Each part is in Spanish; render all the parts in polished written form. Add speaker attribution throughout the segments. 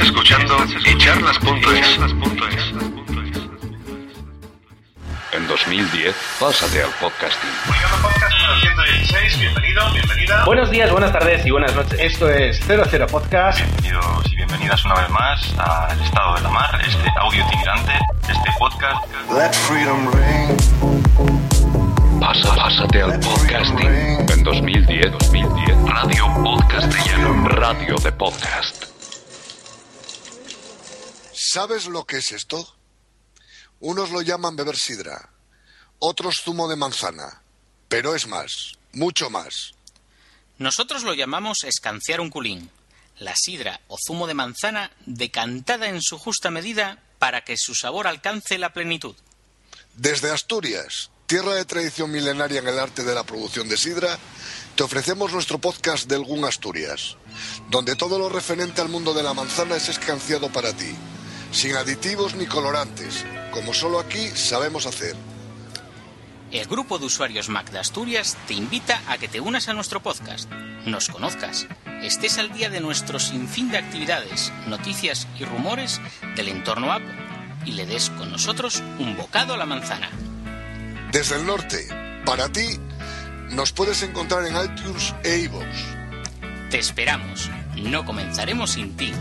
Speaker 1: escuchando echarlas.es. En 2010, pásate al podcasting.
Speaker 2: Podcast número 116, bienvenida.
Speaker 3: Buenos días, buenas tardes y buenas noches. Esto es 00 Podcast.
Speaker 2: Bienvenidos y bienvenidas una vez más al Estado de la Mar, este audio itinerante, este podcast.
Speaker 4: Let freedom ring.
Speaker 1: Pásate al podcasting. En 2010, Radio Podcastellano, radio de podcast.
Speaker 4: ¿Sabes lo que es esto? Unos lo llaman beber sidra, otros zumo de manzana, pero es más, mucho más.
Speaker 5: Nosotros lo llamamos escanciar un culín, la sidra o zumo de manzana decantada en su justa medida para que su sabor alcance la plenitud.
Speaker 4: Desde Asturias, tierra de tradición milenaria en el arte de la producción de sidra, te ofrecemos nuestro podcast del GUN Asturias, donde todo lo referente al mundo de la manzana es escanciado para ti, sin aditivos ni colorantes, como solo aquí sabemos hacer.
Speaker 5: El grupo de usuarios Mac de Asturias te invita a que te unas a nuestro podcast, nos conozcas, estés al día de nuestro sinfín de actividades, noticias y rumores del entorno app y le des con nosotros un bocado a la manzana.
Speaker 4: Desde el norte, para ti, nos puedes encontrar en iTunes e iVoox.
Speaker 5: Te esperamos, no comenzaremos sin ti.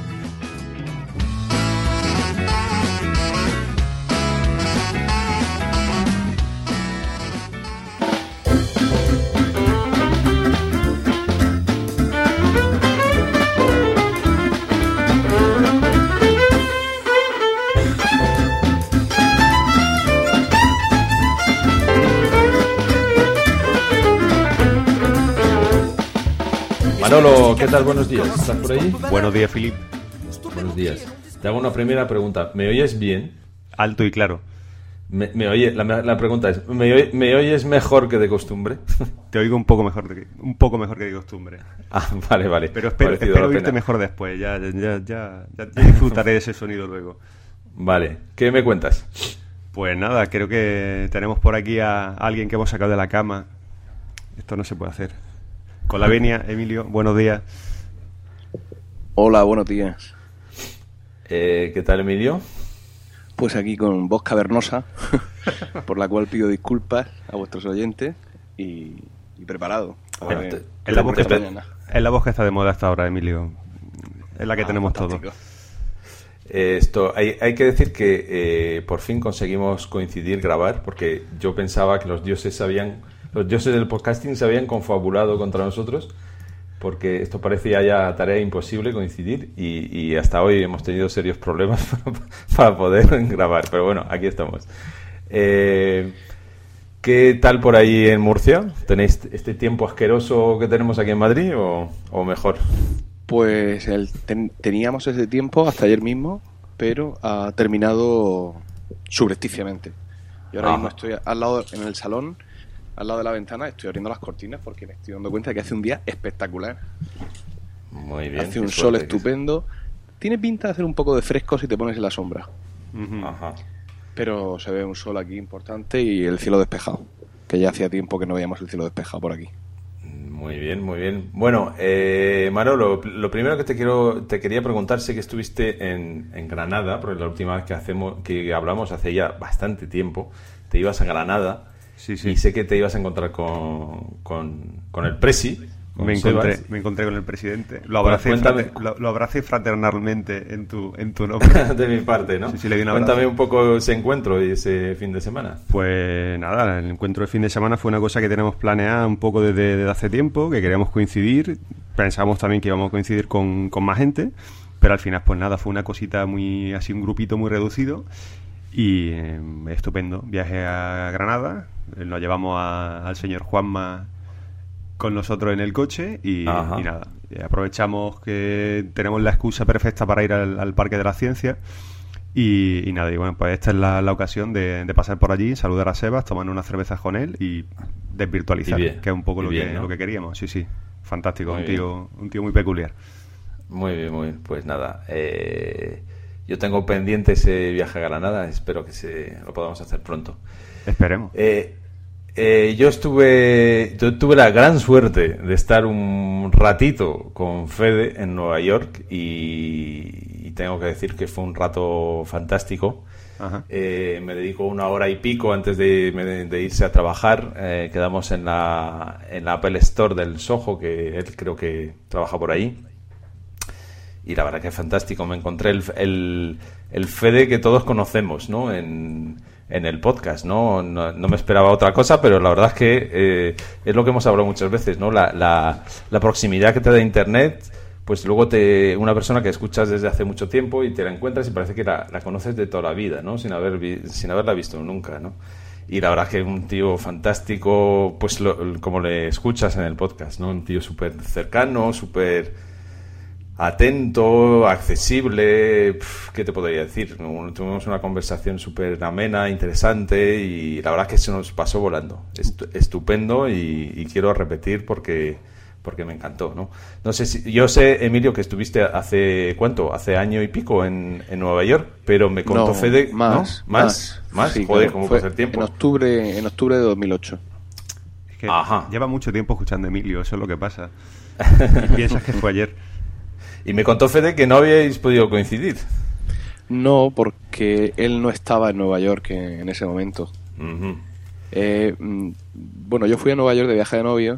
Speaker 6: Manolo, ¿qué tal? Buenos días. ¿Estás por ahí?
Speaker 7: Buenos días, Filip.
Speaker 6: Buenos días. Te hago una primera pregunta. ¿Me oyes bien?
Speaker 7: Alto y claro.
Speaker 6: La pregunta es, ¿me oyes mejor que de costumbre?
Speaker 7: Te oigo un poco mejor que de costumbre.
Speaker 6: Ah, vale.
Speaker 7: Pero espero oírte mejor después. Ya disfrutaré de ese sonido luego.
Speaker 6: Vale. ¿Qué me cuentas?
Speaker 7: Pues nada, creo que tenemos por aquí a alguien que hemos sacado de la cama. Esto no se puede hacer. Con la venia, Emilio, buenos días.
Speaker 8: Hola, buenos días.
Speaker 6: ¿Qué tal, Emilio?
Speaker 8: Pues aquí con voz cavernosa, por la cual pido disculpas a vuestros oyentes y preparado.
Speaker 7: Es la voz que está de moda hasta ahora, Emilio. Es la que tenemos todos.
Speaker 6: Hay que decir que por fin conseguimos coincidir, grabar, porque yo pensaba que los dioses del podcasting se habían confabulado contra nosotros, porque esto parecía ya tarea imposible coincidir y hasta hoy hemos tenido serios problemas para poder grabar, pero bueno, aquí estamos. ¿Qué tal por ahí en Murcia? ¿Tenéis este tiempo asqueroso que tenemos aquí en Madrid o mejor?
Speaker 8: Pues teníamos ese tiempo hasta ayer mismo, pero ha terminado subrepticiamente. Yo ahora mismo estoy al lado, en el salón, al lado de la ventana, estoy abriendo las cortinas porque me estoy dando cuenta de que hace un día espectacular.
Speaker 6: Muy bien.
Speaker 8: Hace un sol estupendo. Tiene pinta de hacer un poco de fresco si te pones en la sombra.
Speaker 6: Ajá.
Speaker 8: Pero se ve un sol aquí importante y el cielo despejado. Que ya hacía tiempo que no veíamos el cielo despejado por aquí.
Speaker 6: Muy bien. Bueno, Manolo, lo primero que te quería preguntar, sé que estuviste en Granada, porque la última vez que hablamos hace ya bastante tiempo, te ibas a Granada.
Speaker 7: Sí.
Speaker 6: Y sé que te ibas a encontrar con el Presi.
Speaker 7: Me encontré con el presidente. Lo abracé fraternalmente en tu nombre.
Speaker 6: De mi parte, ¿no?
Speaker 7: Sí, le di un abrazo.
Speaker 6: Cuéntame un poco ese encuentro y ese fin de semana.
Speaker 7: Pues nada, el encuentro de fin de semana fue una cosa que tenemos planeada un poco desde hace tiempo, que queríamos coincidir. Pensamos también que íbamos a coincidir con más gente, pero al final pues nada, fue una cosita muy así, un grupito muy reducido. Y estupendo, viaje a Granada, nos llevamos al señor Juanma con nosotros en el coche y nada, aprovechamos que tenemos la excusa perfecta para ir al Parque de la Ciencia y nada, y bueno, pues esta es la ocasión de pasar por allí, saludar a Sebas, tomar unas cervezas con él y desvirtualizar, que es un poco lo que queríamos. Sí, fantástico, un tío muy peculiar.
Speaker 6: Muy bien, pues nada, yo tengo pendiente ese viaje a Granada, espero que lo podamos hacer pronto.
Speaker 7: Esperemos.
Speaker 6: Yo tuve la gran suerte de estar un ratito con Fede en Nueva York y tengo que decir que fue un rato fantástico. Me dedicó 1 hora y pico antes de irse a trabajar. Quedamos en la Apple Store del Soho, que él creo que trabaja por ahí. Y la verdad que es fantástico. Me encontré el Fede que todos conocemos, ¿no? En el podcast, ¿no? No me esperaba otra cosa, pero la verdad es que es lo que hemos hablado muchas veces, ¿no? La proximidad que te da Internet, pues luego una persona que escuchas desde hace mucho tiempo y te la encuentras y parece que la conoces de toda la vida, ¿no? Sin haberla visto nunca, ¿no? Y la verdad es que es un tío fantástico, pues como le escuchas en el podcast, ¿no? Un tío súper cercano, súper atento, accesible. ¿Qué te podría decir? Tuvimos una conversación súper amena, interesante, y la verdad es que se nos pasó volando. Estupendo, y quiero repetir porque me encantó, ¿no? No sé si... Yo sé, Emilio, que estuviste hace año y pico en Nueva York, pero me contó Fede...
Speaker 8: Más.
Speaker 6: Sí, joder, ¿cómo pasa el tiempo?
Speaker 8: En octubre de 2008.
Speaker 7: Es que lleva mucho tiempo escuchando a Emilio, eso es lo que pasa. Y piensas que fue ayer.
Speaker 6: Y me contó Fede que no habíais podido coincidir.
Speaker 8: No, porque él no estaba en Nueva York en ese momento.
Speaker 6: Uh-huh.
Speaker 8: Bueno, yo fui a Nueva York de viaje de novio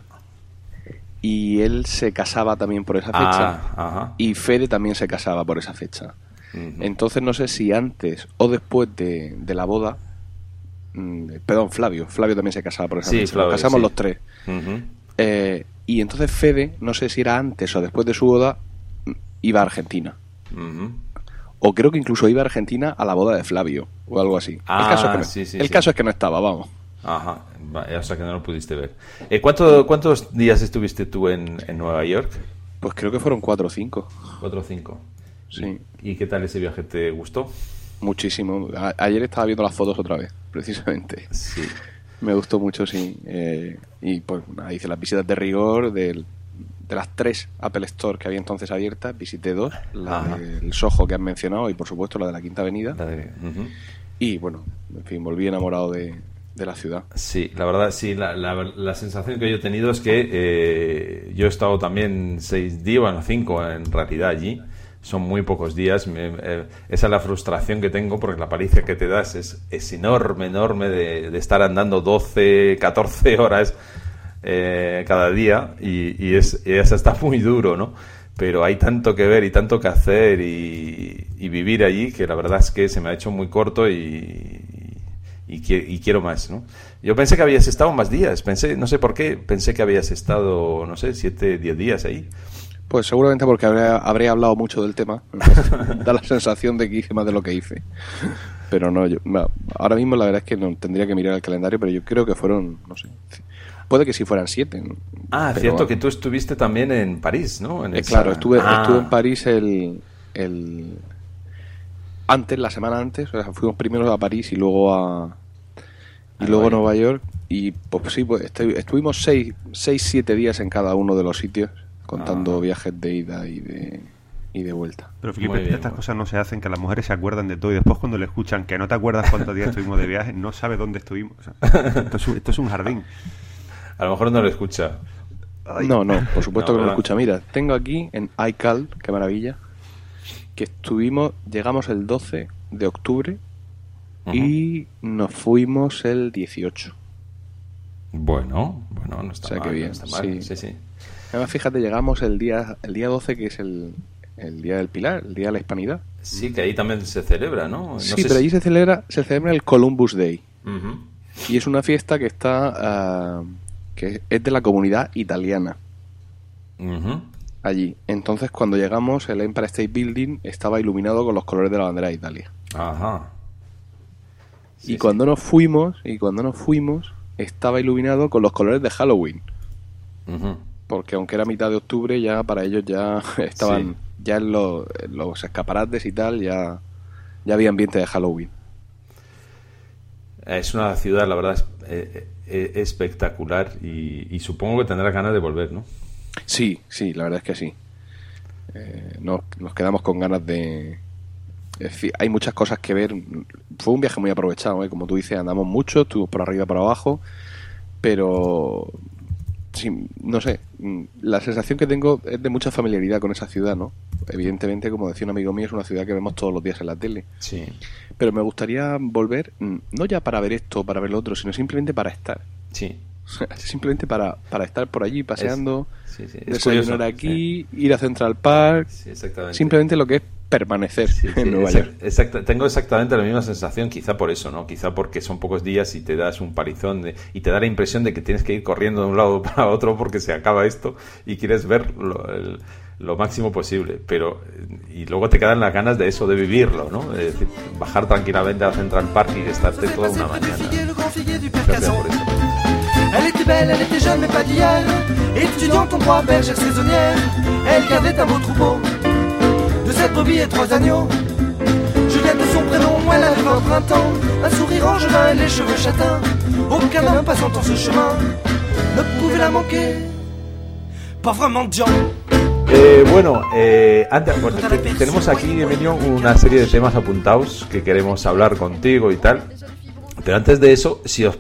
Speaker 8: y él se casaba también por esa fecha.
Speaker 6: Ajá.
Speaker 8: Y Fede también se casaba por esa fecha.
Speaker 6: Uh-huh.
Speaker 8: Entonces no sé si antes o después de la boda... perdón, Flavio también se casaba por esa fecha.
Speaker 6: Flavio,
Speaker 8: nos casamos
Speaker 6: sí.
Speaker 8: los tres.
Speaker 6: Uh-huh.
Speaker 8: Y entonces Fede, no sé si era antes o después de su boda, iba a Argentina.
Speaker 6: Uh-huh.
Speaker 8: O creo que incluso iba a Argentina a la boda de Flavio o algo así. El caso es que no estaba, vamos.
Speaker 6: Ajá, o sea que no lo pudiste ver. ¿Cuántos días estuviste tú en Nueva York?
Speaker 8: Pues creo que fueron 4 o 5.
Speaker 6: 4 o 5.
Speaker 8: Sí.
Speaker 6: ¿Y qué tal ese viaje? ¿Te gustó?
Speaker 8: Muchísimo. Ayer estaba viendo las fotos otra vez, precisamente.
Speaker 6: Sí.
Speaker 8: Me gustó mucho, sí. Y pues nada, hice las visitas de rigor de las 3 Apple Store que había entonces abiertas. Visité 2, la del Soho que has mencionado y por supuesto la de la Quinta Avenida. Y bueno, en fin, volví enamorado de la ciudad.
Speaker 6: Sí, la verdad, sí, la sensación que yo he tenido es que yo he estado también 6 días, bueno, 5 en realidad allí. Son muy pocos días. Esa es la frustración que tengo, porque la paliza que te das es enorme de estar andando 12, 14 horas cada día, y eso está muy duro, ¿no? Pero hay tanto que ver y tanto que hacer y vivir allí, que la verdad es que se me ha hecho muy corto y quiero más, ¿no? Yo pensé que habías estado más días, no sé por qué, pensé que habías estado, no sé, 7, 10 días ahí.
Speaker 8: Pues seguramente porque habré hablado mucho del tema. Da la sensación de que hice más de lo que hice. Pero no, ahora mismo la verdad es que no tendría que mirar el calendario, pero yo creo que fueron, no sé, puede que sí fueran 7.
Speaker 6: Cierto, bueno, que tú estuviste también en París, ¿no?
Speaker 8: Claro, estuve en París la semana antes, o sea, fuimos primero a París y luego a Nueva York, y pues sí, pues estuvimos 6-7 días en cada uno de los sitios, contando viajes de ida y de vuelta.
Speaker 7: Pero Felipe, estas cosas no se hacen, que las mujeres se acuerdan de todo y después cuando le escuchan que no te acuerdas cuántos días estuvimos de viaje, no sabe dónde estuvimos. O sea, esto es un jardín.
Speaker 6: A lo mejor no lo escucha.
Speaker 8: No, por supuesto que no lo escucha. Mira, tengo aquí en iCal, qué maravilla, que llegamos el 12 de octubre y nos fuimos el 18.
Speaker 6: Bueno, no está mal.
Speaker 8: Que bien,
Speaker 6: no está mal. Sí.
Speaker 8: Además, fíjate, llegamos el día 12, que es el Día del Pilar, el Día de la Hispanidad.
Speaker 6: Sí, que ahí también se celebra, ¿no?
Speaker 8: Pero allí se celebra el Columbus Day.
Speaker 6: Uh-huh.
Speaker 8: Y es una fiesta que está que es de la comunidad italiana.
Speaker 6: Uh-huh.
Speaker 8: Allí. Entonces, cuando llegamos, el Empire State Building estaba iluminado con los colores de la bandera de Italia.
Speaker 6: Ajá.
Speaker 8: Y cuando nos fuimos, estaba iluminado con los colores de Halloween.
Speaker 6: Uh-huh.
Speaker 8: Porque aunque era mitad de octubre, ya para ellos ya estaban ya en los escaparates y tal, ya había ambiente de Halloween.
Speaker 6: Es una ciudad, la verdad, espectacular, y supongo que tendrás ganas de volver, ¿no?
Speaker 8: Sí, la verdad es que sí. Nos quedamos con ganas de... hay muchas cosas que ver. Fue un viaje muy aprovechado, como tú dices, andamos mucho, estuvimos por arriba, por abajo. pero sí, no sé, la sensación que tengo es de mucha familiaridad con esa ciudad, ¿no? Evidentemente, como decía un amigo mío, es una ciudad que vemos todos los días en la tele.
Speaker 6: Sí.
Speaker 8: Pero me gustaría volver, no ya para ver esto o para ver lo otro, sino simplemente para estar.
Speaker 6: Sí.
Speaker 8: Simplemente para estar por allí paseando, desayunar aquí,
Speaker 6: sí.
Speaker 8: ir a Central Park,
Speaker 6: sí, exactamente.
Speaker 8: Simplemente lo que es permanecer en Nueva York.
Speaker 6: Tengo exactamente la misma sensación, quizá por eso, ¿no? Quizá porque son pocos días y te das un palizón y te da la impresión de que tienes que ir corriendo de un lado para otro porque se acaba esto y quieres ver lo máximo posible, y luego te quedan las ganas de eso, de vivirlo, ¿no? Es decir, bajar tranquilamente a Central Park y estarte toda una mañana. Gracias por eso.
Speaker 9: Elle était belle, elle était jeune mais pas d'hier. Étudiante en droit, bergère saisonnière. Elle gardait un beau troupeau de 7 brebis et 3 agneaux. Juliette de son prénom, elle arrive en printemps. Un sourire angevin et les cheveux châtains. Aucun homme passant en ce chemin ne pouvait la manquer. Pauvre mendiant.
Speaker 6: Tenemos aquí, Emilio, una serie de temas apuntados que queremos hablar contigo y tal. Pero antes de eso,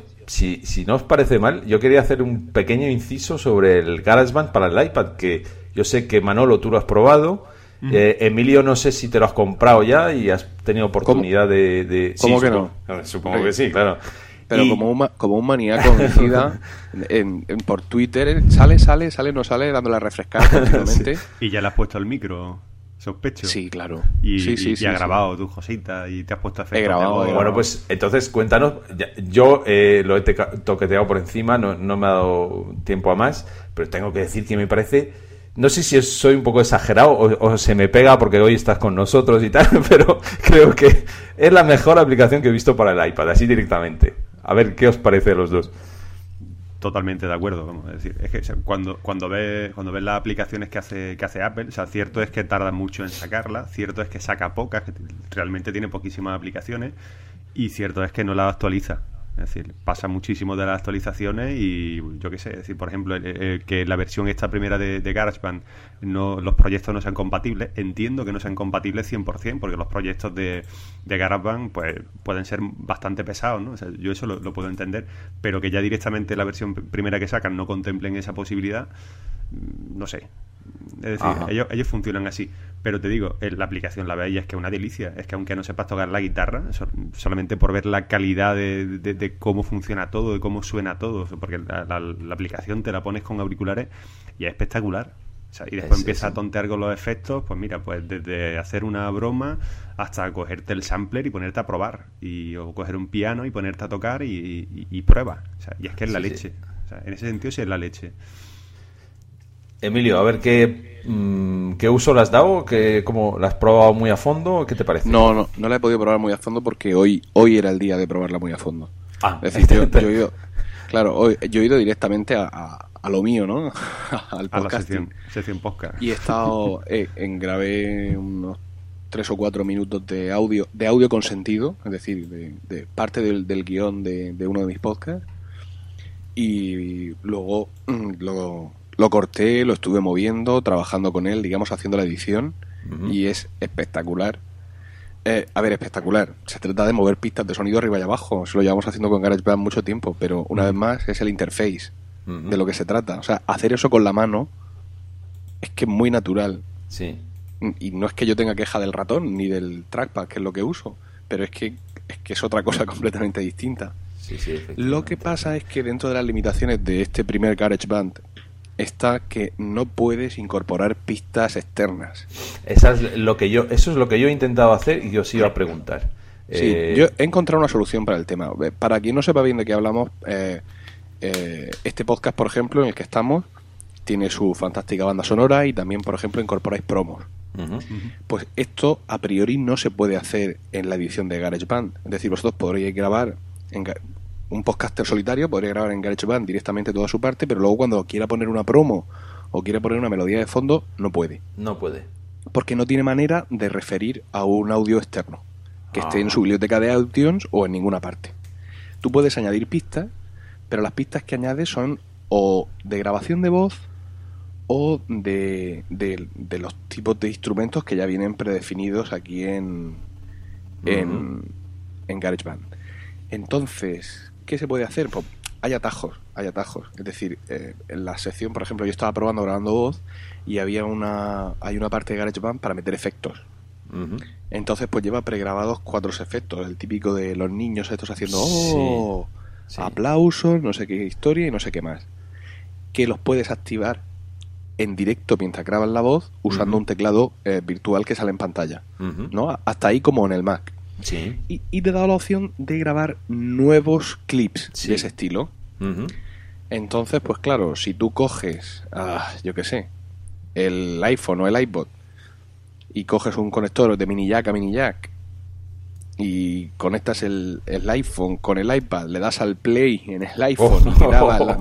Speaker 6: si no os parece mal, yo quería hacer un pequeño inciso sobre el GarageBand para el iPad, que yo sé que Manolo tú lo has probado. Emilio, no sé si te lo has comprado ya y has tenido oportunidad de...
Speaker 8: ¿Cómo
Speaker 6: sí,
Speaker 8: que no?
Speaker 6: Supongo que sí, claro.
Speaker 8: Pero como un maníaco homicida por Twitter sale, no sale, dándole a refrescar continuamente.
Speaker 7: Sí. Y ya le has puesto el micro, sospecho.
Speaker 8: Sí, claro.
Speaker 7: Y has grabado tus cositas y te has puesto efectos.
Speaker 8: He grabado.
Speaker 6: Bueno, pues entonces cuéntanos. Yo lo he toqueteado por encima, no me ha dado tiempo a más, pero tengo que decir que me parece... No sé si soy un poco exagerado o se me pega porque hoy estás con nosotros y tal, pero creo que es la mejor aplicación que he visto para el iPad, así directamente. A ver, ¿qué os parece de los dos?
Speaker 7: Totalmente de acuerdo, vamos a decir. Es que cuando ves las aplicaciones que hace Apple, o sea, cierto es que tarda mucho en sacarlas, cierto es que saca pocas, que realmente tiene poquísimas aplicaciones, y cierto es que no las actualiza. Es decir, pasa muchísimo de las actualizaciones y yo qué sé, es decir, por ejemplo, que la versión esta primera de GarageBand, los proyectos no sean compatibles. Entiendo que no sean compatibles 100%, porque los proyectos de GarageBand pues pueden ser bastante pesados, ¿no? O sea, yo eso lo puedo entender, pero que ya directamente la versión primera que sacan no contemplen esa posibilidad, no sé. Es decir, ellos funcionan así. Pero te digo, la aplicación la veis, es que es una delicia. Es que aunque no sepas tocar la guitarra, solamente por ver la calidad de cómo funciona todo, de cómo suena todo, porque la aplicación te la pones con auriculares y es espectacular. O sea, y después empiezas a tontear con los efectos, pues mira, pues desde hacer una broma hasta cogerte el sampler y ponerte a probar, o coger un piano y ponerte a tocar y prueba. O sea, y es que es la leche. O sea, en ese sentido sí es la leche.
Speaker 6: Emilio, a ver qué uso le has dado, ¿cómo la has probado muy a fondo? ¿Qué te parece?
Speaker 8: No la he podido probar muy a fondo porque hoy era el día de probarla muy a fondo.
Speaker 6: Es
Speaker 8: decir, yo he ido directamente a lo mío, ¿no? Al podcasting.
Speaker 7: A la sección podcast.
Speaker 8: Y he estado grabé unos 3 o 4 minutos de audio con sentido, es decir, de parte del guión de uno de mis podcasts, y luego lo corté, lo estuve moviendo, trabajando con él, digamos, haciendo la edición, y es espectacular. Espectacular. Se trata de mover pistas de sonido arriba y abajo. Eso lo llevamos haciendo con GarageBand mucho tiempo, pero una vez más es el interface de lo que se trata. O sea, hacer eso con la mano es que es muy natural.
Speaker 6: Sí.
Speaker 8: Y no es que yo tenga queja del ratón ni del trackpad, que es lo que uso, pero es que es otra cosa completamente distinta.
Speaker 6: Sí,
Speaker 8: lo que pasa es que dentro de las limitaciones de este primer GarageBand está que no puedes incorporar pistas externas.
Speaker 6: Eso es lo que yo he intentado hacer y os iba a preguntar.
Speaker 8: Sí, yo he encontrado una solución para el tema. Para quien no sepa bien de qué hablamos, este podcast, por ejemplo, en el que estamos, tiene su fantástica banda sonora y también, por ejemplo, incorporáis promos. Pues esto a priori no se puede hacer en la edición de GarageBand. Es decir, vosotros podríais grabar un podcaster solitario, podría grabar en GarageBand directamente toda su parte, pero luego cuando quiera poner una promo o quiera poner una melodía de fondo, no puede.
Speaker 6: No puede.
Speaker 8: Porque no tiene manera de referir a un audio externo que esté en su biblioteca de iTunes o en ninguna parte. Tú puedes añadir pistas, pero las pistas que añades son o de grabación de voz o de los tipos de instrumentos que ya vienen predefinidos aquí en GarageBand. Entonces, ¿qué se puede hacer? Pues hay atajos. hay atajos. Es decir, en la sección, por ejemplo, yo estaba probando grabando voz y hay una parte de GarageBand para meter efectos.
Speaker 6: Ujú.
Speaker 8: Entonces, pues lleva pregrabados 4 efectos. El típico de los niños estos haciendo
Speaker 6: Sí.
Speaker 8: aplausos, no sé qué historia y no sé qué más. Que los puedes activar en directo mientras grabas la voz usando un teclado virtual que sale en pantalla.
Speaker 6: Ujú.
Speaker 8: ¿No? Hasta ahí como en el Mac.
Speaker 6: Sí.
Speaker 8: Y te da la opción de grabar nuevos clips
Speaker 6: Sí.
Speaker 8: de ese estilo.
Speaker 6: Ujú.
Speaker 8: Entonces, pues claro, si tú coges, yo qué sé, el iPhone o el iPod y coges un conector de mini jack a mini jack y conectas el iPhone con el iPad, le das al play en el iPhone y te graba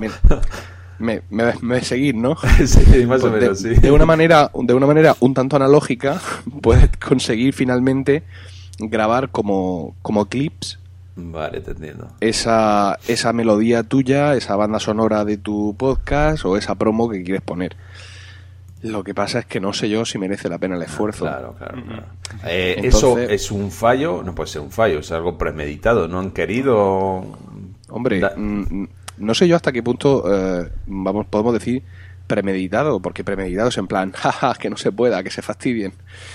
Speaker 8: me seguir, ¿no?
Speaker 6: Sí, más o
Speaker 8: Pues
Speaker 6: menos, sí.
Speaker 8: de una manera un tanto analógica puedes conseguir finalmente grabar como clips
Speaker 6: Vale, te entiendo.
Speaker 8: esa melodía tuya, esa banda sonora de tu podcast o esa promo que quieres poner. Lo que pasa es que no sé yo si merece la pena el esfuerzo.
Speaker 6: Claro.
Speaker 8: Entonces-
Speaker 6: ¿Eso es un fallo? No puede ser un fallo, es algo premeditado. ¿No han querido...?
Speaker 8: Hombre,
Speaker 6: Da-
Speaker 8: no sé yo hasta qué punto podemos decir premeditado, porque premeditado es en plan, jaja, que no se pueda, que se fastidien.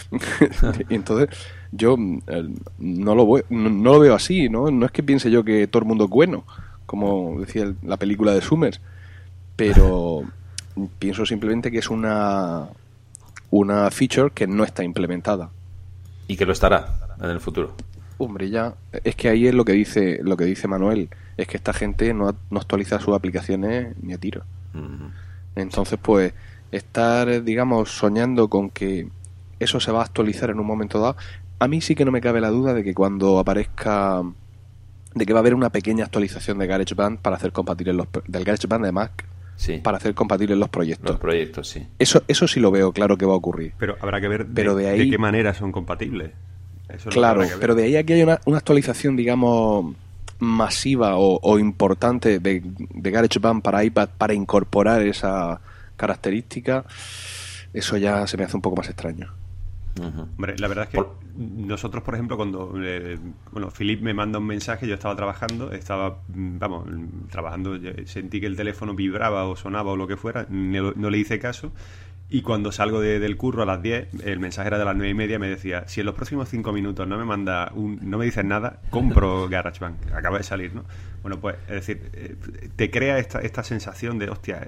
Speaker 8: Y entonces yo no lo veo así, ¿no? No es que piense yo que todo el mundo es bueno, como decía la película de Summers, pero pienso simplemente que es una feature que no está implementada.
Speaker 6: Y que lo estará en el futuro.
Speaker 8: Hombre, ya es que ahí es lo que dice Manuel, es que esta gente no actualiza sus aplicaciones ni a tiro.
Speaker 6: Ujú.
Speaker 8: Entonces, pues, estar, digamos, soñando con que eso se va a actualizar en un momento dado, a mí sí que no me cabe la duda de que cuando aparezca, de que va a haber una pequeña actualización de GarageBand para hacer compatibles del GarageBand de Mac,
Speaker 6: Sí,
Speaker 8: para hacer compatibles los proyectos.
Speaker 6: los proyectos, sí.
Speaker 8: Eso sí lo veo claro que va a ocurrir.
Speaker 7: Pero habrá que ver
Speaker 8: Pero de ahí-
Speaker 7: qué manera son compatibles. Eso es lo que
Speaker 8: Claro,
Speaker 7: habrá que ver.
Speaker 8: pero de ahí a que hay una actualización, digamos, masiva o importante de GarageBand para iPad para incorporar esa característica, eso ya se me hace un poco más extraño.
Speaker 6: Ujú.
Speaker 7: Hombre, la verdad es que nosotros, por ejemplo, cuando Philip me manda un mensaje, yo estaba trabajando, trabajando, sentí que el teléfono vibraba o sonaba o lo que fuera, no le hice caso, y cuando salgo del curro a las 10, el mensaje era de las 9:30, me decía, si en los próximos 5 minutos no me dices nada, compro GarageBand, acaba de salir, ¿no? Bueno, pues, es decir, te crea esta sensación de, hostia,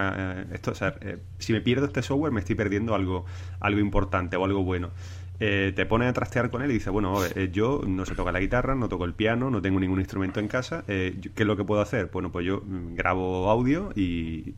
Speaker 7: si me pierdo este software me estoy perdiendo algo importante o algo bueno. Te pones a trastear con él y dices, bueno, yo no sé tocar la guitarra, no toco el piano, no tengo ningún instrumento en casa, ¿qué es lo que puedo hacer? Bueno, pues yo grabo audio y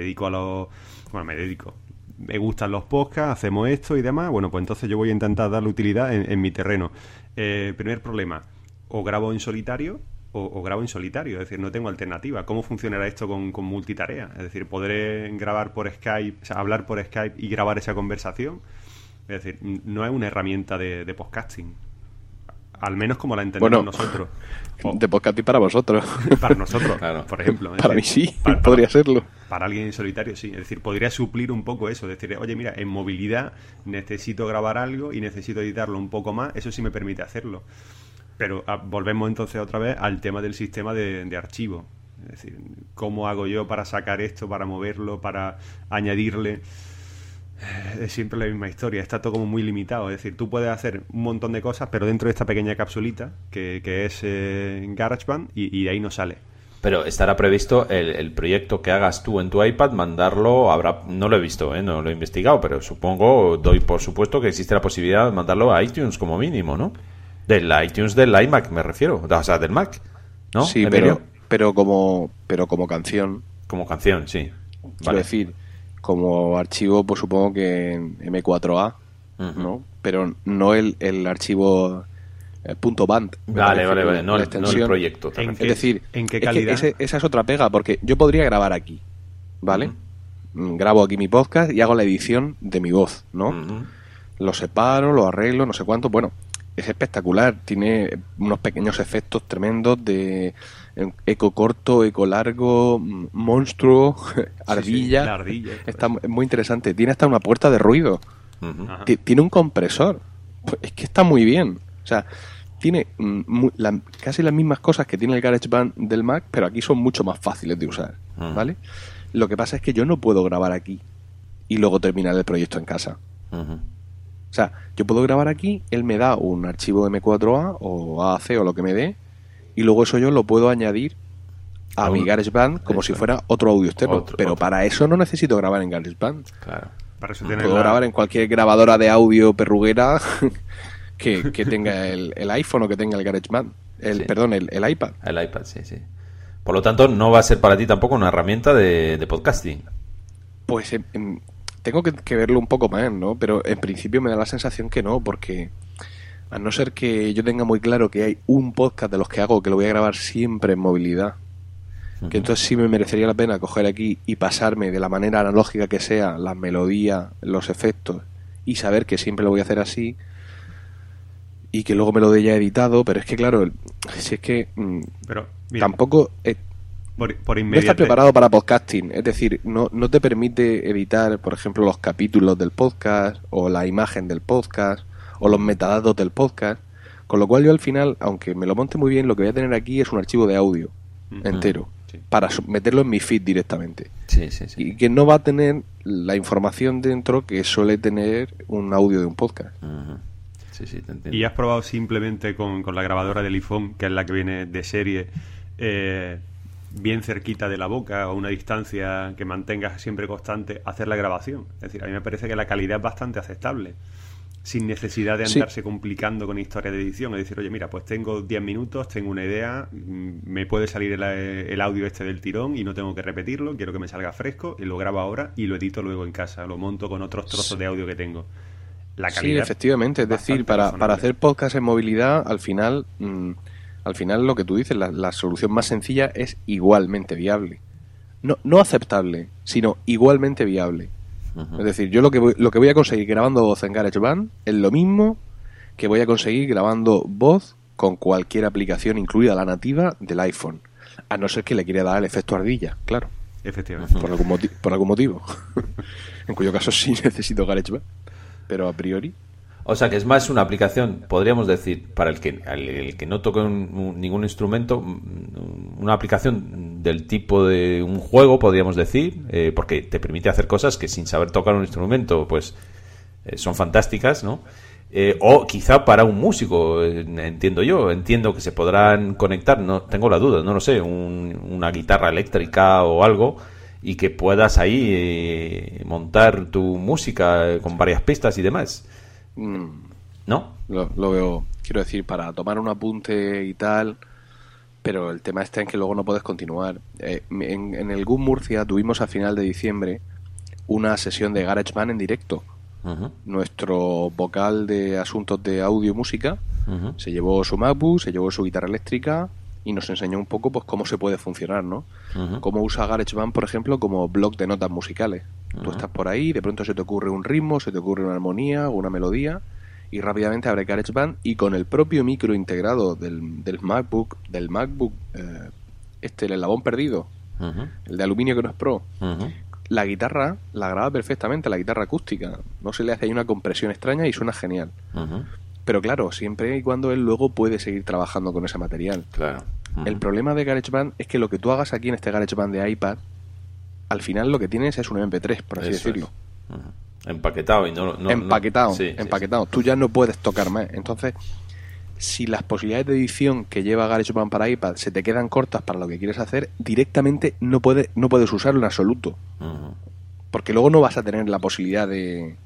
Speaker 7: me gustan los podcasts, hacemos esto y demás, bueno, pues entonces yo voy a intentar darle utilidad en mi terreno. Primer problema, o grabo en solitario o grabo en solitario, es decir, no tengo alternativa. ¿Cómo funcionará esto con multitarea? Es decir, ¿podré grabar por Skype, o sea, hablar por Skype y grabar esa conversación? Es decir, no es una herramienta de podcasting, al menos como la entendemos nosotros.
Speaker 8: De podcasting para vosotros.
Speaker 7: Para nosotros,
Speaker 6: Claro.
Speaker 7: por ejemplo. Es
Speaker 8: Para mí
Speaker 7: decir,
Speaker 8: sí, podría serlo.
Speaker 7: Para alguien en solitario, sí. Es decir, podría suplir un poco eso. Es decir, oye, mira, en movilidad necesito grabar algo y necesito editarlo un poco más. Eso sí me permite hacerlo. Pero volvemos entonces otra vez al tema del sistema de archivo. Es decir, ¿cómo hago yo para sacar esto, para moverlo, para añadirle? Es siempre la misma historia. Está todo como muy limitado. Es decir, tú puedes hacer un montón de cosas, pero dentro de esta pequeña capsulita que es GarageBand y de ahí no sale.
Speaker 6: Pero estará previsto el proyecto que hagas tú en tu iPad, mandarlo, no lo he visto, no lo he investigado, pero doy por supuesto que existe la posibilidad de mandarlo a iTunes como mínimo, ¿no? Del iTunes del iMac me refiero, o sea, del Mac, ¿no?
Speaker 8: Sí,
Speaker 6: Emilio?
Speaker 8: pero como canción,
Speaker 6: Como canción, sí.
Speaker 8: quiero decir, como archivo, pues supongo que en M4A, ¿no? Pero no el archivo .band.
Speaker 6: Vale, no
Speaker 8: la
Speaker 6: el proyecto.
Speaker 7: ¿En
Speaker 8: Es decir,
Speaker 7: ¿en qué
Speaker 8: es que
Speaker 7: calidad?
Speaker 8: esa es otra pega, porque yo podría grabar aquí, ¿vale? Grabo aquí mi podcast y hago la edición de mi voz, ¿no? Lo separo, lo arreglo, no sé cuánto. Bueno, es espectacular, tiene unos pequeños efectos tremendos de eco corto, eco largo, monstruo, ardilla.
Speaker 7: Sí, la ardilla.
Speaker 8: Está muy interesante. Tiene hasta una puerta de ruido.
Speaker 7: Ajá.
Speaker 8: Tiene un compresor. Pues es que está muy bien. O sea, tiene casi las mismas cosas que tiene el GarageBand del Mac, pero aquí son mucho más fáciles de usar. ¿vale? Lo que pasa es que yo no puedo grabar aquí y luego terminar el proyecto en casa. O sea, yo puedo grabar aquí, él me da un archivo M4A o AAC o lo que me dé, y luego eso yo lo puedo añadir a mi GarageBand como si fuera otro audio externo. Pero para eso no necesito grabar en GarageBand.
Speaker 6: Claro.
Speaker 7: Para eso
Speaker 8: puedo grabar en cualquier grabadora de audio perruguera que tenga el iPhone o que tenga el GarageBand. Perdón, el iPad.
Speaker 6: El iPad, sí. Por lo tanto, no va a ser para ti tampoco una herramienta de podcasting.
Speaker 8: Pues tengo que verlo un poco más, ¿no? Pero en principio me da la sensación que no, porque a no ser que yo tenga muy claro que hay un podcast de los que hago que lo voy a grabar siempre en movilidad, que entonces sí me merecería la pena coger aquí y pasarme de la manera analógica que sea las melodías, los efectos, y saber que siempre lo voy a hacer así y que luego me lo dé ya editado. Pero es que claro, si es que
Speaker 7: pero, mira,
Speaker 8: tampoco
Speaker 7: por
Speaker 8: no está preparado para podcasting. Es decir, no te permite editar, por ejemplo, los capítulos del podcast o la imagen del podcast o los metadatos del podcast, con lo cual yo al final, aunque me lo monte muy bien, lo que voy a tener aquí es un archivo de audio entero para meterlo en mi feed directamente.
Speaker 6: Sí.
Speaker 8: Y que no va a tener la información dentro que suele tener un audio de un podcast.
Speaker 6: Sí, te entiendo.
Speaker 7: ¿Y has probado simplemente con la grabadora del iPhone, que es la que viene de serie, bien cerquita de la boca o a una distancia que mantengas siempre constante, hacer la grabación? Es decir, a mí me parece que la calidad es bastante aceptable, sin necesidad de andarse complicando con historias de edición. Es decir, oye, mira, pues tengo 10 minutos, tengo una idea, me puede salir el audio este del tirón y no tengo que repetirlo, quiero que me salga fresco y lo grabo ahora y lo edito luego en casa, lo monto con otros trozos de audio que tengo. La calidad,
Speaker 8: sí, efectivamente, es decir, para hacer podcast en movilidad, al final lo que tú dices, la solución más sencilla es igualmente viable. No aceptable, sino igualmente viable. Es decir, yo lo que voy a conseguir grabando voz en GarageBand es lo mismo que voy a conseguir grabando voz con cualquier aplicación, incluida la nativa del iPhone. A no ser que le quiera dar el efecto ardilla, claro.
Speaker 7: Efectivamente.
Speaker 8: Por algún motivo. En cuyo caso sí necesito GarageBand. Pero a priori...
Speaker 6: O sea que es más una aplicación, podríamos decir, para el que no toque ningún instrumento, una aplicación del tipo de un juego, podríamos decir, porque te permite hacer cosas que sin saber tocar un instrumento, pues son fantásticas, ¿no? O quizá para un músico, entiendo que se podrán conectar, no tengo la duda, no lo sé, una guitarra eléctrica o algo, y que puedas ahí montar tu música con varias pistas y demás. ¿No?
Speaker 8: Lo veo, quiero decir, para tomar un apunte y tal, pero el tema está en que luego no puedes continuar. En el GUM Murcia tuvimos a final de diciembre una sesión de GarageBand en directo. Nuestro vocal de asuntos de audio y música se llevó su MacBook, se llevó su guitarra eléctrica y nos enseñó un poco pues cómo se puede funcionar, ¿no? Cómo usa GarageBand, por ejemplo, como bloc de notas musicales. Tú estás por ahí, de pronto se te ocurre un ritmo, se te ocurre una armonía o una melodía, y rápidamente abre GarageBand y con el propio micro integrado del MacBook, el eslabón perdido, el de aluminio que no es Pro, la guitarra la graba perfectamente, la guitarra acústica. No se le hace ahí una compresión extraña y suena genial. Pero claro, siempre y cuando él luego puede seguir trabajando con ese material.
Speaker 6: Claro.
Speaker 8: El problema de GarageBand es que lo que tú hagas aquí en este GarageBand de iPad, al final lo que tienes es un MP3, por así decirlo.
Speaker 6: Empaquetado y
Speaker 8: empaquetado.
Speaker 6: Sí.
Speaker 8: Tú ya no puedes tocar más. Entonces, si las posibilidades de edición que lleva GarageBand para iPad se te quedan cortas para lo que quieres hacer, directamente no puedes usarlo en absoluto. Porque luego no vas a tener la posibilidad de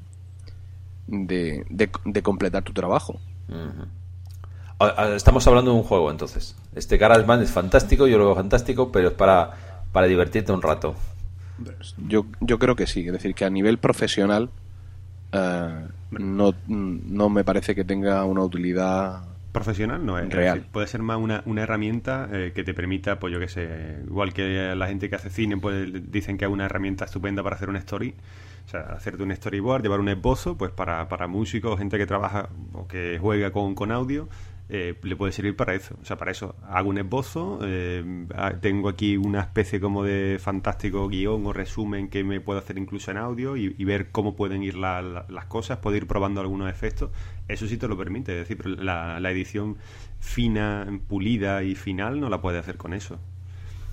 Speaker 8: completar tu trabajo.
Speaker 6: Estamos hablando de un juego, entonces. Este GarageBand es fantástico, yo lo veo fantástico, pero es para divertirte un rato.
Speaker 8: Yo creo que sí. Es decir, que a nivel profesional no me parece que tenga una utilidad
Speaker 7: profesional, no es
Speaker 8: real.
Speaker 7: Puede ser más una herramienta que te permita, pues yo que sé, igual que la gente que hace cine, pues dicen que es una herramienta estupenda para hacer una story. O sea, hacerte un storyboard, llevar un esbozo, pues para músicos, gente que trabaja o que juega con audio, le puede servir para eso. O sea, para eso hago un esbozo, tengo aquí una especie como de fantástico guión o resumen que me puedo hacer incluso en audio y ver cómo pueden ir las cosas, puedo ir probando algunos efectos. Eso sí te lo permite, es decir, pero la edición fina, pulida y final no la puedes hacer con eso.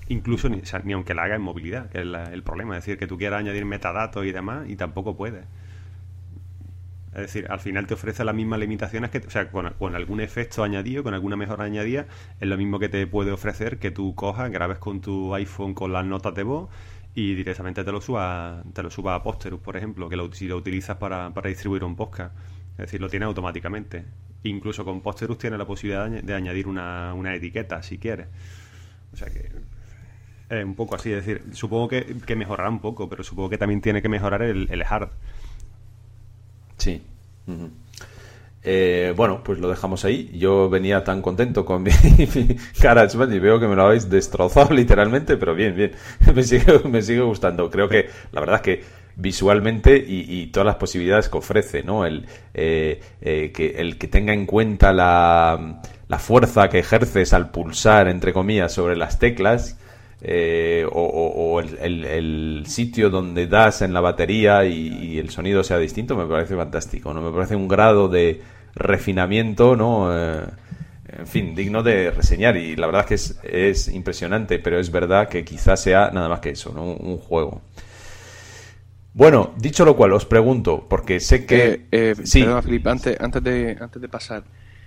Speaker 7: incluso ni aunque la haga en movilidad, que es el problema. Es decir, que tú quieras añadir metadatos y demás y tampoco puedes. Es decir, al final te ofrece las mismas limitaciones que, o sea, con algún efecto añadido, con alguna mejora añadida, es lo mismo que te puede ofrecer que tú cojas, grabes con tu iPhone con las notas de voz y directamente te lo suba a Posterus, por ejemplo, que si lo utilizas para distribuir un podcast. Es decir, lo tiene automáticamente. Incluso con Posterus tienes la posibilidad de añadir una etiqueta, si quieres. O sea que es un poco así. Es decir, supongo que mejorará un poco, pero supongo que también tiene que mejorar el hard.
Speaker 6: Sí. Uh-huh. Bueno, pues lo dejamos ahí. Yo venía tan contento con mi GarageBand y veo que me lo habéis destrozado literalmente, pero bien. me sigue gustando. Creo que la verdad es que visualmente y todas las posibilidades que ofrece, ¿no? Que tenga en cuenta la fuerza que ejerces al pulsar, entre comillas, sobre las teclas, o el sitio donde das en la batería y el sonido sea distinto, me parece fantástico, ¿no? Me parece un grado de refinamiento, ¿no? En fin, digno de reseñar, y la verdad es que es impresionante, pero es verdad que quizás sea nada más que eso, ¿no? Un juego. Bueno, dicho lo cual, os pregunto, porque sé que...
Speaker 8: sí. Perdona, Felipe, antes de pasar,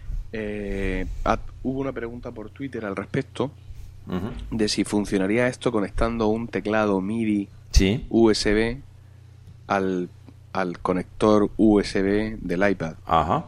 Speaker 8: hubo una pregunta por Twitter al respecto, uh-huh, de si funcionaría esto conectando un teclado MIDI, sí, USB al conector USB del iPad.
Speaker 6: Ajá.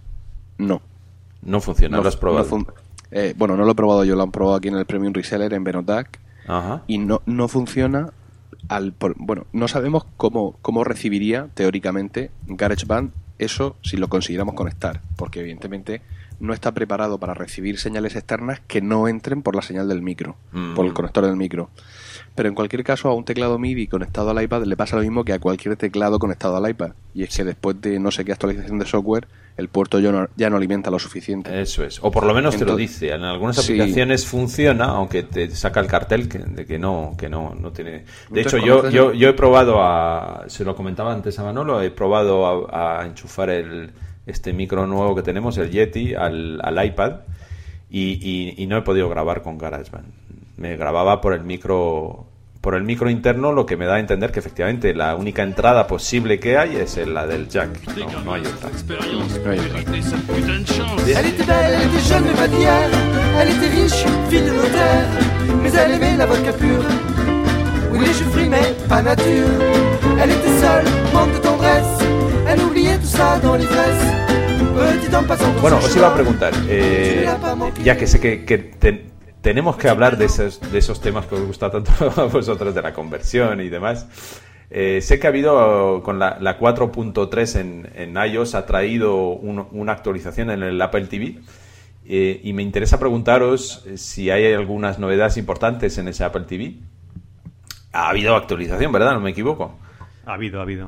Speaker 8: No
Speaker 6: funciona, ¿lo has probado?
Speaker 8: Bueno, no lo he probado yo, lo han probado aquí en el Premium Reseller en Benotac. Ajá. Y no funciona. Bueno, no sabemos cómo recibiría teóricamente GarageBand eso si lo consiguiéramos conectar, porque evidentemente no está preparado para recibir señales externas que no entren por la señal del micro, por el conector del micro. Pero en cualquier caso, a un teclado MIDI conectado al iPad le pasa lo mismo que a cualquier teclado conectado al iPad, y es que después de no sé qué actualización de software, el puerto ya no alimenta lo suficiente.
Speaker 6: Eso es, o por lo menos te lo dice. En algunas aplicaciones funciona, aunque te saca el cartel de que no tiene. De hecho, yo he probado se lo comentaba antes a Manolo, he probado a enchufar este micro nuevo que tenemos, el Yeti, al iPad, y no he podido grabar con GarageBand. Me grababa por el micro interno, lo que me da a entender que efectivamente la única entrada posible que hay es la del jack. No hay otra.
Speaker 9: Elle était belle, elle était jeune mais pas d'hier. Elle était riche, fille de notaire, mais elle aimait la vodka pure. Oui, les jeux frits mais pas nature. Elle était seule, manque de tendresse. Elle oubliait tout ça dans l'ivresse. Petit homme passant por
Speaker 6: Bueno, os iba a preguntar, ya que sé que tenemos que hablar de esos temas que os gusta tanto a vosotros, de la conversión y demás. Sé que ha habido, con la 4.3 en iOS, ha traído una actualización en el Apple TV. Y me interesa preguntaros si hay algunas novedades importantes en ese Apple TV. Ha habido actualización, ¿verdad? ¿No me equivoco?
Speaker 7: Ha habido.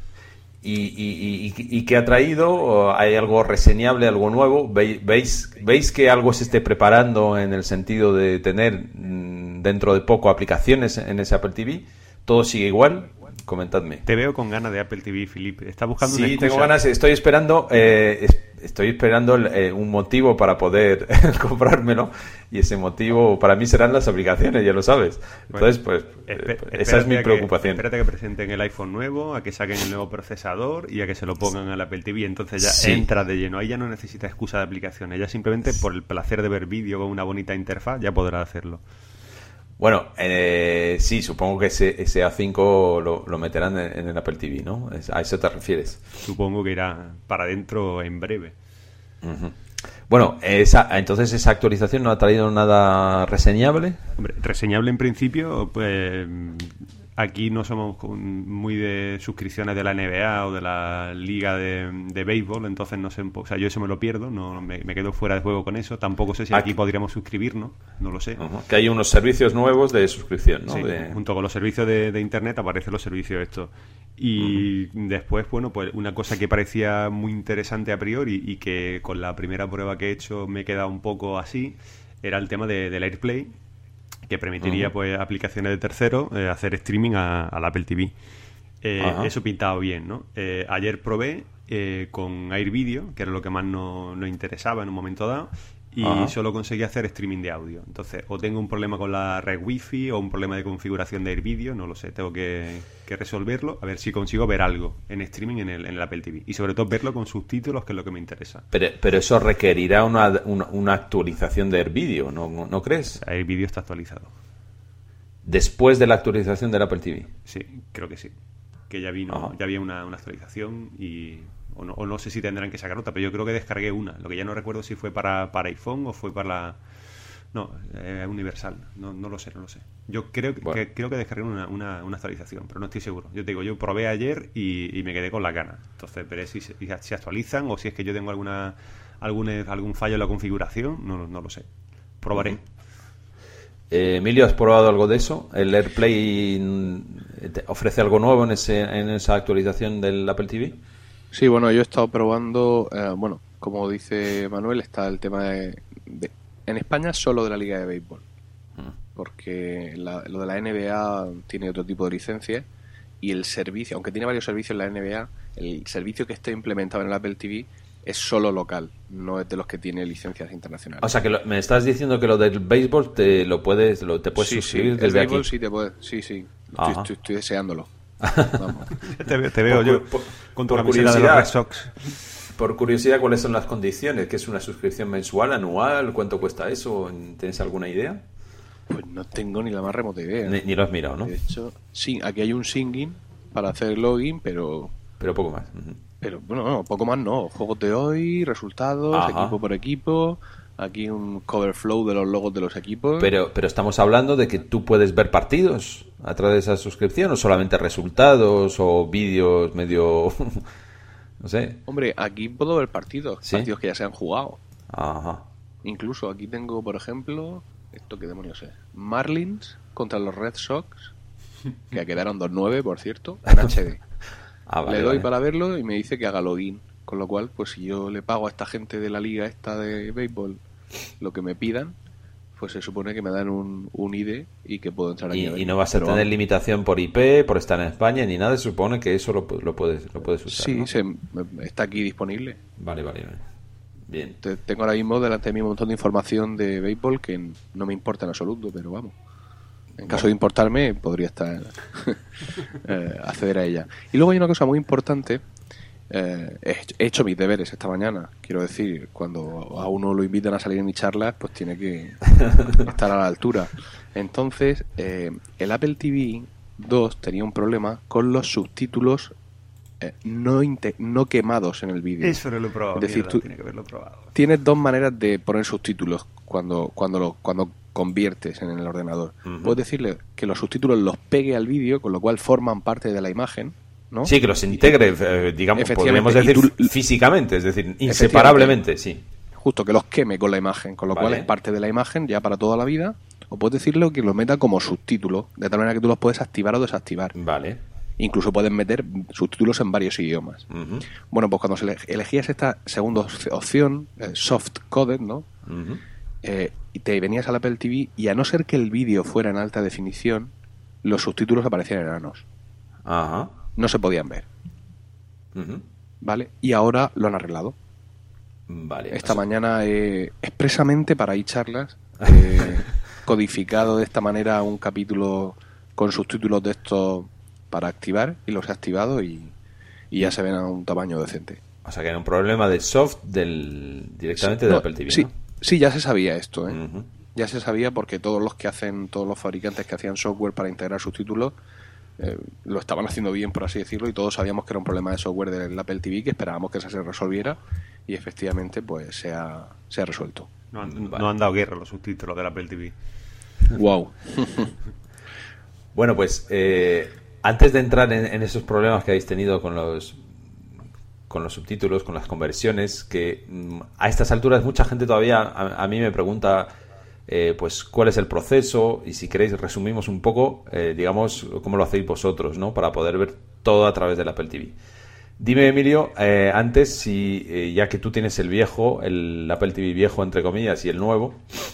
Speaker 6: ¿Y qué ha traído? ¿Hay algo reseñable, algo nuevo? ¿Veis que algo se esté preparando en el sentido de tener dentro de poco aplicaciones en ese Apple TV? ¿Todo sigue igual? Comentadme.
Speaker 7: Te veo con ganas de Apple TV, Felipe. ¿Estás buscando una excusa?
Speaker 6: Sí, tengo ganas. Estoy esperando un motivo para poder comprármelo, y ese motivo para mí serán las aplicaciones, ya lo sabes. Entonces, pues esa es mi preocupación.
Speaker 7: Espérate que presenten el iPhone nuevo, a que saquen el nuevo procesador y a que se lo pongan al Apple TV. Entonces ya entra de lleno. Ahí ya no necesita excusa de aplicaciones. Ya simplemente por el placer de ver vídeo con una bonita interfaz ya podrá hacerlo.
Speaker 6: Bueno, sí, supongo que ese A5 lo meterán en el Apple TV, ¿no? ¿A eso te refieres?
Speaker 7: Supongo que irá para adentro en breve.
Speaker 6: Uh-huh. Bueno, entonces esa actualización no ha traído nada reseñable.
Speaker 7: Hombre, reseñable en principio, pues aquí no somos muy de suscripciones de la NBA o de la liga de béisbol, entonces no sé, o sea, yo eso me lo pierdo, no me quedo fuera de juego con eso. Tampoco sé si aquí podríamos suscribirnos, no lo sé.
Speaker 6: Uh-huh. Que hay unos servicios nuevos de suscripción, ¿no?
Speaker 7: Sí, junto con los servicios de internet aparecen los servicios estos. Y después, bueno, pues una cosa que parecía muy interesante a priori y que con la primera prueba que he hecho me he quedado un poco así, era el tema del AirPlay, que permitiría pues aplicaciones de terceros hacer streaming al Apple TV. Eso pintaba bien, ¿no? Ayer probé con AirVideo, que era lo que más nos interesaba en un momento dado, y solo conseguí hacer streaming de audio. Entonces, o tengo un problema con la red wifi o un problema de configuración de AirVideo, no lo sé, tengo que resolverlo, a ver si consigo ver algo en streaming en el Apple TV. Y sobre todo verlo con subtítulos, que es lo que me interesa.
Speaker 6: Pero eso requerirá una actualización de AirVideo, ¿no crees?
Speaker 7: AirVideo está actualizado.
Speaker 6: ¿Después de la actualización del Apple TV?
Speaker 7: Sí, creo que sí. Que ya había una actualización y... O no sé si tendrán que sacar otra, pero yo creo que descargué una. Lo que ya no recuerdo si fue para iPhone o fue para la... No, Universal. No lo sé. Yo creo que descargué una actualización, pero no estoy seguro. Yo te digo, yo probé ayer y me quedé con la gana. Entonces veré si actualizan o si es que yo tengo algún fallo en la configuración. No lo sé. Probaré.
Speaker 6: Emilio, ¿has probado algo de eso? ¿El AirPlay ofrece algo nuevo en esa actualización del Apple TV?
Speaker 8: Sí, bueno, yo he estado probando, como dice Manuel, está el tema de en España solo de la Liga de Béisbol, porque lo de la NBA tiene otro tipo de licencia y el servicio, aunque tiene varios servicios en la NBA, el servicio que está implementado en el Apple TV es solo local, no es de los que tiene licencias internacionales.
Speaker 6: O sea, que me estás diciendo que lo del béisbol te puedes suscribir desde aquí.
Speaker 8: El béisbol sí te puedes, sí. Estoy deseándolo. Vamos.
Speaker 7: te veo yo con tu camiseta de los Red Sox.
Speaker 6: Por curiosidad, ¿cuáles son las condiciones? ¿Qué es una suscripción mensual, anual? ¿Cuánto cuesta eso? ¿Tienes alguna idea?
Speaker 8: Pues no tengo ni la más remota idea.
Speaker 6: Ni lo has mirado, ¿no?
Speaker 8: De hecho, sí, aquí hay un singing para hacer login, pero
Speaker 6: poco más.
Speaker 8: Pero bueno, poco más no. Juegos de hoy, resultados, equipo por equipo. Aquí un cover flow de los logos de los equipos.
Speaker 6: Pero estamos hablando de que tú puedes ver partidos a través de esa suscripción, o solamente resultados o vídeos medio... no sé.
Speaker 8: Hombre, aquí puedo ver partidos. ¿Sí? Partidos que ya se han jugado.
Speaker 6: Ajá.
Speaker 8: Incluso aquí tengo, por ejemplo... ¿Esto qué demonios es? Marlins contra los Red Sox, que quedaron 2-9, por cierto, en HD. Le doy para verlo y me dice que haga login. Con lo cual, pues si yo le pago a esta gente de la liga esta de béisbol lo que me pidan, pues se supone que me dan un ID y que puedo entrar aquí.
Speaker 6: Y no vas a tener limitación por IP, por estar en España, ni nada. Se supone que eso lo puedes usar.
Speaker 8: Sí, ¿no? Está aquí disponible.
Speaker 6: Vale. Bien.
Speaker 8: Tengo ahora mismo delante de mí un montón de información de béisbol que no me importa en absoluto, pero vamos. En caso de importarme, podría estar acceder a ella. Y luego hay una cosa muy importante. He hecho mis deberes esta mañana. Quiero decir, cuando a uno lo invitan a salir en mis charlas, pues tiene que estar a la altura. Entonces, el Apple TV 2 tenía un problema con los subtítulos no quemados en el vídeo.
Speaker 7: Eso no lo he probado.
Speaker 8: Es decir, tú
Speaker 7: tiene que haberlo probado.
Speaker 8: Tienes dos maneras de poner subtítulos cuando conviertes en el ordenador. Puedes decirle que los subtítulos los pegue al vídeo, con lo cual forman parte de la imagen, ¿no?
Speaker 6: Sí, que los integre, digamos, podríamos decir físicamente, es decir, inseparablemente, sí.
Speaker 8: Justo, que los queme con la imagen, con lo cual es parte de la imagen ya para toda la vida. O puedes decirle que los meta como subtítulos, de tal manera que tú los puedes activar o desactivar.
Speaker 6: Vale.
Speaker 8: Incluso puedes meter subtítulos en varios idiomas. Bueno, pues cuando elegías esta segunda opción, soft coded, ¿no? Y te venías al Apple TV y a no ser que el vídeo fuera en alta definición, los subtítulos aparecían enanos.
Speaker 6: Ajá.
Speaker 8: No se podían ver. ¿Vale? Y ahora lo han arreglado.
Speaker 6: Vale.
Speaker 8: Esta mañana expresamente para iCharlas codificado de esta manera un capítulo con subtítulos de estos para activar, y los he activado y ya se ven a un tamaño decente.
Speaker 6: O sea que era un problema de soft directamente de Apple TV,
Speaker 8: sí,
Speaker 6: ¿no?
Speaker 8: Sí, ya se sabía esto, Ya se sabía porque todos los fabricantes que hacían software para integrar subtítulos lo estaban haciendo bien, por así decirlo, y todos sabíamos que era un problema de software del Apple TV que esperábamos que se resolviera, y efectivamente pues se ha resuelto.
Speaker 7: No han dado guerra los subtítulos del Apple TV.
Speaker 8: Wow.
Speaker 6: Bueno, pues antes de entrar en esos problemas que habéis tenido con los subtítulos, con las conversiones, que a estas alturas mucha gente todavía a mí me pregunta pues cuál es el proceso, y si queréis resumimos un poco, digamos, cómo lo hacéis vosotros, ¿no? Para poder ver todo a través del Apple TV. Dime, Emilio, antes, si ya que tú tienes el Apple TV viejo, entre comillas, y el nuevo,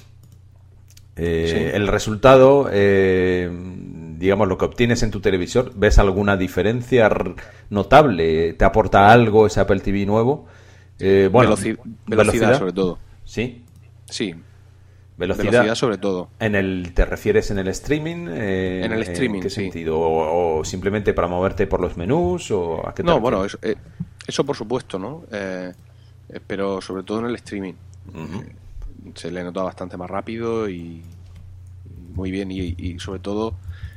Speaker 6: sí, el resultado, digamos, lo que obtienes en tu televisor, ¿ves alguna diferencia notable? ¿Te aporta algo ese Apple TV nuevo?
Speaker 8: Velocidad sobre todo.
Speaker 6: ¿Sí?
Speaker 8: Sí.
Speaker 6: Velocidad
Speaker 8: sobre todo.
Speaker 6: ¿Te refieres en el streaming?
Speaker 8: En el streaming,
Speaker 6: ¿en qué
Speaker 8: sí.
Speaker 6: sentido? ¿O simplemente para moverte por los menús? ¿O a qué te
Speaker 8: No,
Speaker 6: refieres?
Speaker 8: bueno, eso por supuesto, ¿no? Pero sobre todo en el streaming. Se le nota bastante más rápido y muy bien. Y sobre todo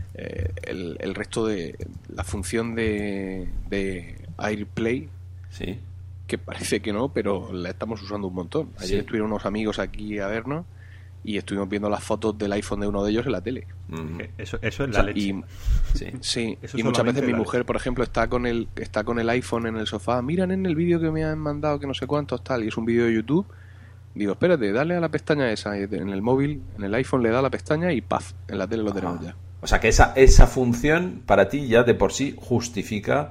Speaker 8: el resto de la función de AirPlay,
Speaker 6: Sí.
Speaker 8: que parece que no, pero la estamos usando un montón. Ayer estuvieron unos amigos aquí a vernos y estuvimos viendo las fotos del iPhone de uno de ellos en la tele.
Speaker 7: Eso es la leche.
Speaker 8: Sí,
Speaker 7: Eso
Speaker 8: y muchas veces mi
Speaker 7: la
Speaker 8: mujer,
Speaker 7: leche.
Speaker 8: por ejemplo, está con el iPhone en el sofá. Miran en el vídeo que me han mandado que no sé cuántos tal, y es un vídeo de YouTube. Digo, espérate, dale a la pestaña esa. En el móvil, en el iPhone le da la pestaña y ¡paf! En la tele lo tenemos ya.
Speaker 6: O sea que esa función para ti ya de por sí justifica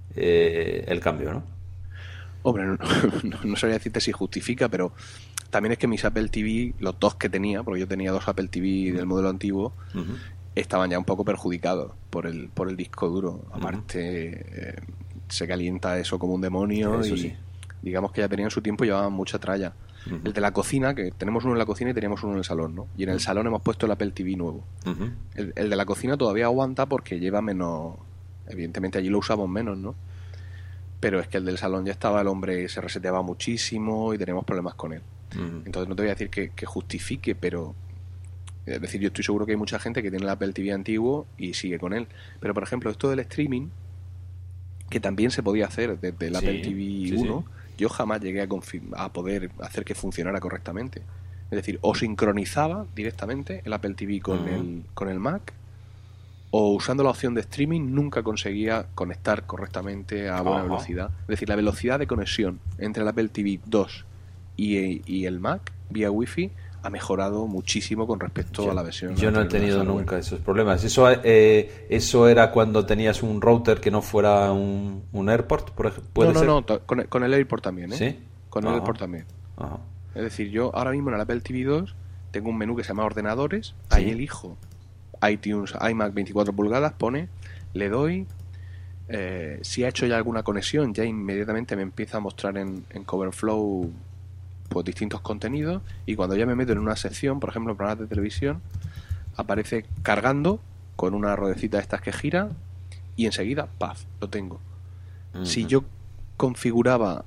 Speaker 6: el cambio, ¿no?
Speaker 8: Hombre, no sabría decirte si justifica, pero también es que mis Apple TV, los dos que tenía, porque yo tenía 2 Apple TV del modelo antiguo, estaban ya un poco perjudicados por el disco duro. Aparte, se calienta eso como un demonio
Speaker 6: Eso
Speaker 8: y
Speaker 6: sí.
Speaker 8: digamos que ya tenían su tiempo y llevaban mucha tralla. El de la cocina, que tenemos uno en la cocina y teníamos uno en el salón, ¿no? Y en el salón hemos puesto el Apple TV nuevo. El de la cocina todavía aguanta porque lleva menos... Evidentemente allí lo usamos menos, ¿no? Pero es que el del salón ya estaba, el hombre se reseteaba muchísimo y teníamos problemas con él. Entonces no te voy a decir que justifique, pero... Es decir, yo estoy seguro que hay mucha gente que tiene el Apple TV antiguo y sigue con él. Pero, por ejemplo, esto del streaming, que también se podía hacer desde el Apple TV 1, yo jamás llegué a poder hacer que funcionara correctamente. Es decir, o sincronizaba directamente el Apple TV con el Mac, o usando la opción de streaming nunca conseguía conectar correctamente a buena velocidad. Es decir, la velocidad de conexión entre el Apple TV 2 y el Mac vía Wi-Fi ha mejorado muchísimo con respecto a la versión.
Speaker 6: Yo no he tenido nunca esos problemas. Eso era cuando tenías un router que no fuera un AirPort, por ejemplo. ¿Puede ser?
Speaker 8: No, con el AirPort también, ¿eh?
Speaker 6: ¿Sí?
Speaker 8: Con el AirPort también. Es decir, yo ahora mismo en el Apple TV 2 tengo un menú que se llama ordenadores, ahí elijo iTunes, iMac 24 pulgadas, le doy, si ha hecho ya alguna conexión, ya inmediatamente me empieza a mostrar en CoverFlow pues distintos contenidos, y cuando ya me meto en una sección, por ejemplo, programas de televisión, aparece cargando con una ruedecita de estas que gira y enseguida, ¡paf!, lo tengo. Si yo configuraba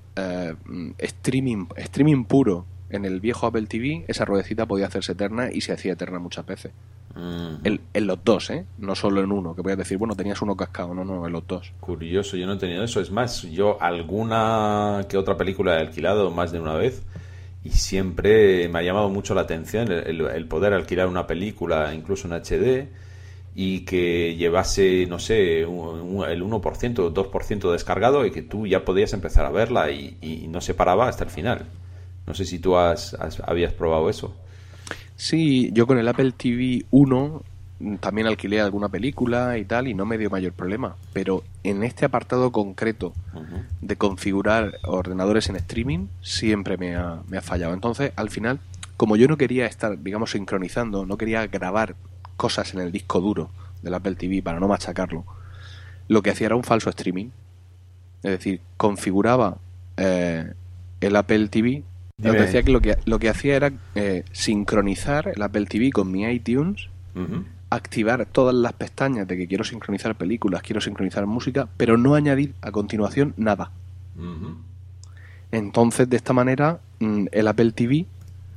Speaker 8: streaming puro en el viejo Apple TV, esa ruedecita podía hacerse eterna y se hacía eterna muchas veces. En los dos, no solo en uno, que voy a decir, bueno, tenías uno cascado, no, en los dos.
Speaker 6: Curioso, yo no he tenido eso. Es más, yo alguna que otra película he alquilado más de una vez y siempre me ha llamado mucho la atención el poder alquilar una película, incluso en HD, y que llevase, no sé, el 1% o 2% descargado y que tú ya podías empezar a verla y no se paraba hasta el final. No sé si tú habías probado eso.
Speaker 8: Sí, yo con el Apple TV 1 también alquilé alguna película y tal, y no me dio mayor problema. Pero en este apartado concreto de configurar ordenadores en streaming, siempre me ha fallado. Entonces, al final, como yo no quería estar, digamos, sincronizando, no quería grabar cosas en el disco duro del Apple TV para no machacarlo, lo que hacía era un falso streaming. Es decir, configuraba el Apple TV. Decía que lo que hacía era sincronizar el Apple TV con mi iTunes, activar todas las pestañas de que quiero sincronizar películas, quiero sincronizar música, pero no añadir a continuación nada. Entonces, de esta manera, el Apple TV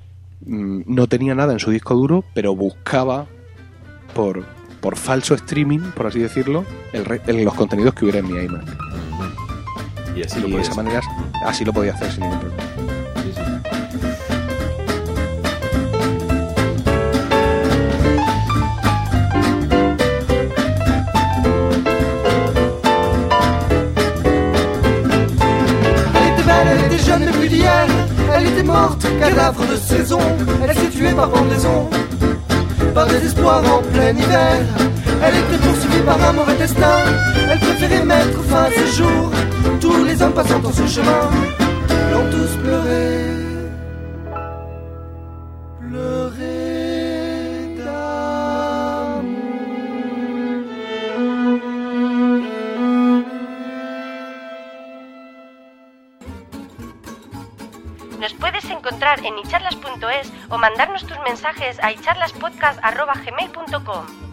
Speaker 8: no tenía nada en su disco duro, pero buscaba por falso streaming, por así decirlo, los contenidos que hubiera en mi iMac.
Speaker 6: Y así
Speaker 8: de esa manera así lo podía hacer sin ningún problema.
Speaker 9: Elle était jeune mais plus d'hier. Elle était morte, cadavre de saison. Elle s'est tuée par pendaison, par désespoir en plein hiver. Elle était poursuivie par un mauvais destin. Elle préférait mettre fin à ses jours. Tous les hommes passant dans ce chemin l'ont tous pleuré. Pleuré d'amour.
Speaker 10: Nos puedes encontrar en icharlas.es o mandarnos tus mensajes a icharlaspodcast@gmail.com.